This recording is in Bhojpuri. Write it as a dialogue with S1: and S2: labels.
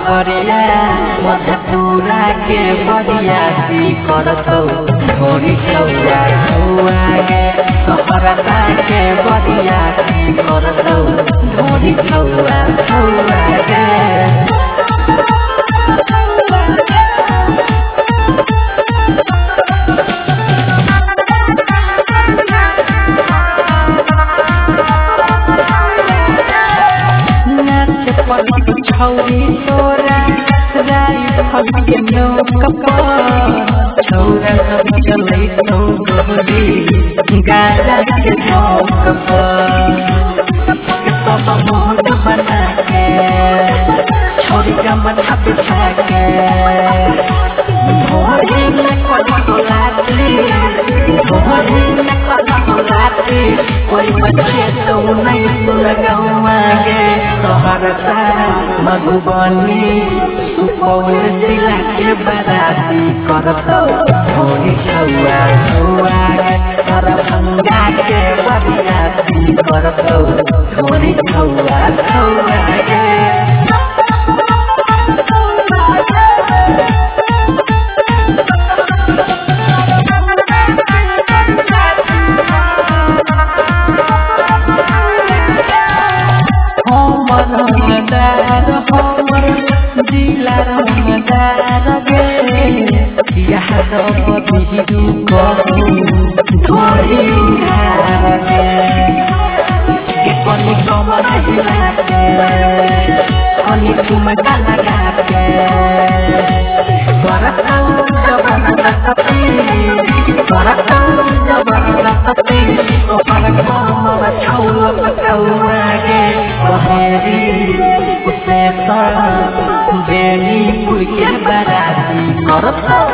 S1: गरिया मधुरा के बरियाती करतौ ढोरी छौआ छौआ गे सहरता के बरियाती करतौ ढोरी छौआ छौआ गे छौरी तोरा राई फल के नौका छौरा सब चलै छौ गोरी गाजा के नौका सब मोहन बना के छौरी का माथा बिछा के भोरी में कलाती भोरी में कलाती कोई बच्चे तो नहीं लगाओगे सहरसा मधुबनी सुपौल जिला के बराती करतौ ढोरी छौआ छौआ दरभंगा के बरियाती करतौ ढोरी छौआ छौआ गे जिला रंगदार गे यादव बिहू कहू ढोरी गे कनी कमर हिला के कनी ठुमका लगा के करतौ जबरदस्ती करतौ जबरदस्ती ओकर कमर छौल छौआ गे बहेरी उसे बेली पुर के बराती करतौ